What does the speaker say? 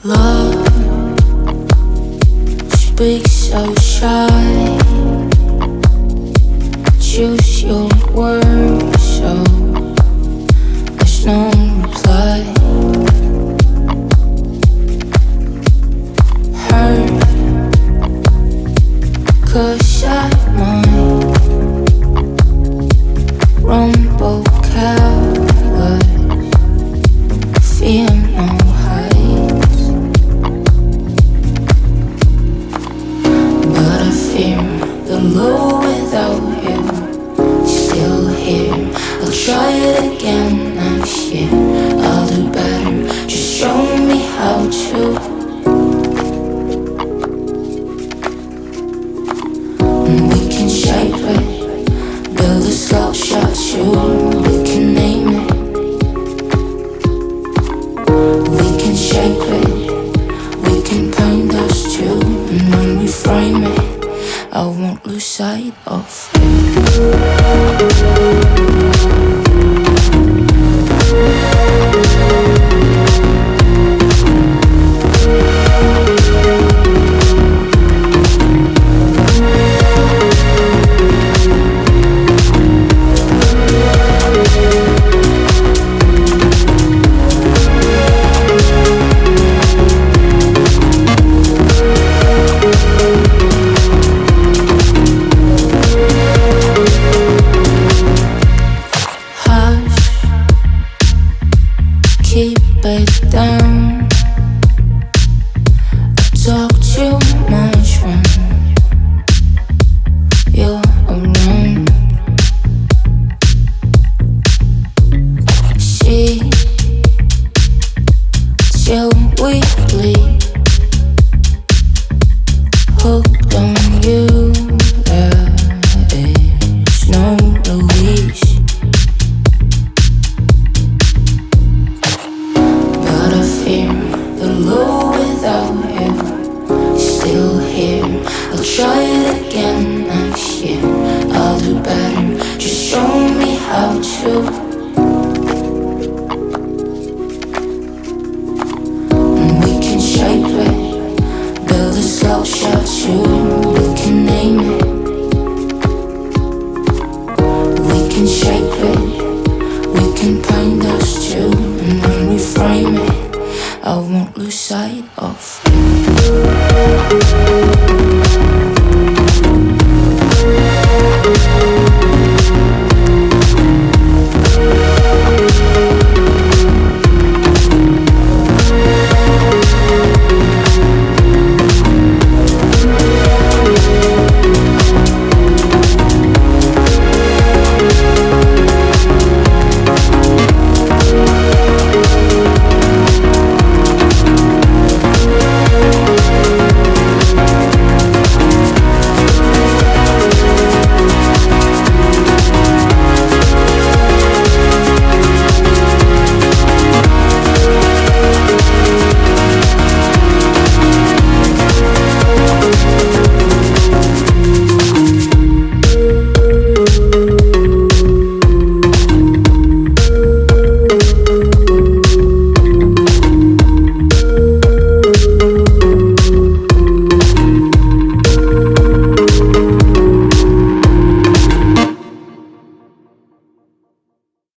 Love speaks so shy. Choose your words so there's no reply. Hurt 'cause I might rumble cowards, fear no heights, but I fear the low without you. Still here, I'll try it again next year. I'll do better, just show me how to. And we can shape it, build a slingshot shoe. We can name it, we can shape it, we can paint those two. And when we frame it, I won't lose sight of you. Keep it down. I talk too much when you're around. See, till we bleed, hooked on you. There is no release. The low without you, still here. I'll try it again next year. I'll do better, just show me how to. And we can shape it, build a slingshot shoe. We can name it, we can shape it, we can paint those two. And when we frame it, I won't lose sight of you.